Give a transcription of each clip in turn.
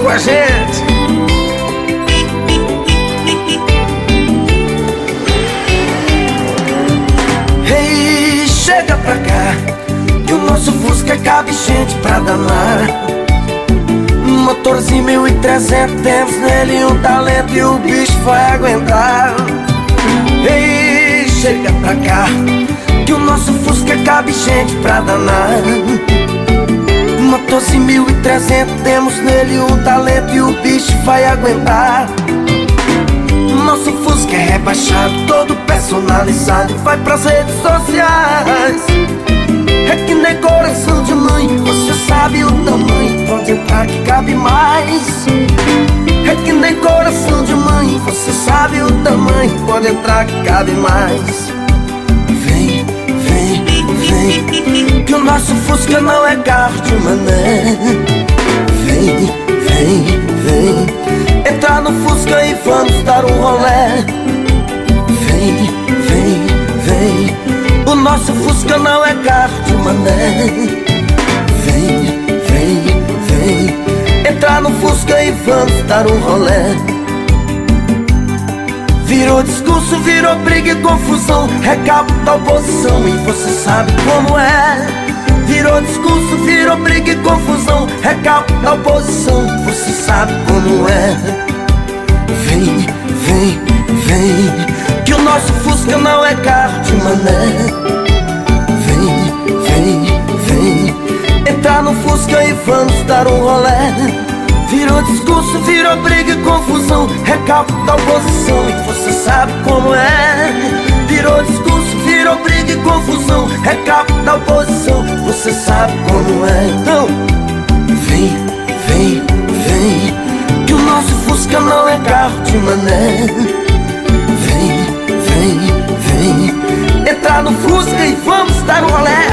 com a gente. Ei, chega pra cá, que o nosso Fusca cabe gente pra danar. Motorzinho 1300, temos nele um talento e o bicho vai aguentar. Ei, chega pra cá, que o nosso Fusca cabe gente pra danar. Motorzinho 1300, temos nele um talento e o bicho vai aguentar. Nosso Fusca é rebaixado, todo personalizado, vai pras redes sociais. É que nem coração de mãe, você sabe o tamanho, pode entrar que cabe mais. É que nem coração de mãe, você sabe o tamanho, pode entrar que cabe mais. Vem, vem, vem, que o nosso Fusca não é carro de mané. Vem, vem, vem, entrar no Fusca e vamos dar um rolé. Vem, vem, vem, o nosso Fusca não é carro de mané. Vem, vem, vem, entrar no Fusca e vamos dar um rolé. Virou discurso, virou briga e confusão, recalque da oposição e você sabe como é. Virou discurso, virou briga e confusão, recalque da oposição, você sabe como é. Vem, vem, vem, que o nosso Fusca não é carro de mané. Vem, vem, vem, entrar no Fusca e vamos dar um rolé. Virou discurso, virou briga e confusão, recalque da oposição e você sabe como é. Virou discurso, virou briga e confusão, recalque da oposição, você sabe como é. Então, vem, vem, vem, que o nosso Fusca não é carro de mané. Vem, vem, vem, entrar no Fusca e vamos dar um rolé.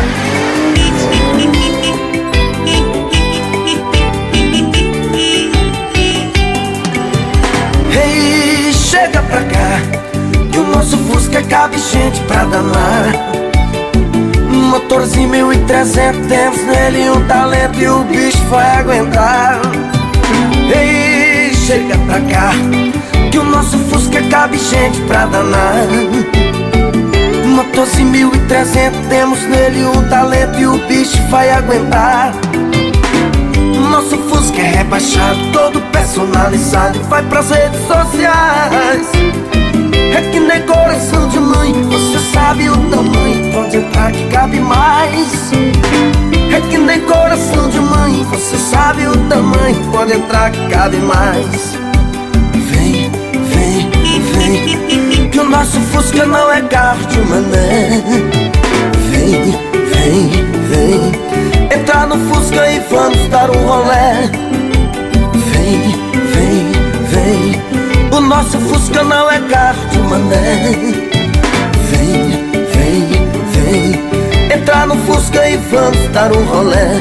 Ei, chega pra cá, que o nosso Fusca cabe gente pra danar. Motorzinho 1300, temos nele um talento e o bicho vai aguentar. Ei, chega pra cá, que o nosso Fusca cabe gente pra danar. Motorzinho 1300, temos nele um talento e o bicho vai aguentar. Nosso Fusca é rebaixado, todo personalizado, vai pras redes sociais. É que nem coração de mãe, você sabe o tamanho, pode entrar que cabe mais. É que nem coração de mãe, você sabe o tamanho, pode entrar que cabe mais. Vem, vem, vem, que o nosso Fusca não é carro de mané. Vem, vem, vem, entrar no Fusca e vamos dar um rolé. Vem, vem, vem, o nosso Fusca não é carro de mané. Vem, vem, vem, entrar no Fusca e vamos dar um rolé.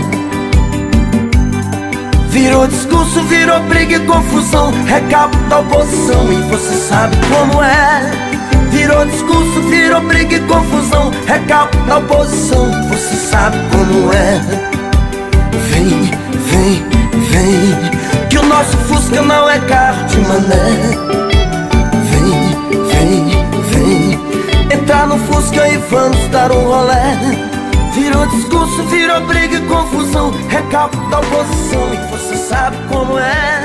Virou discurso, virou briga e confusão, recalque da oposição e você sabe como é. Virou discurso, virou briga e confusão, recalque da oposição, você sabe como é. Vem, vem, vem, que o nosso Fusca não é carro de mané. Vem, vem, vem, entrar no Fusca e vamos dar um rolé. Virou discurso, virou briga e confusão, recalque da oposição e você sabe como é.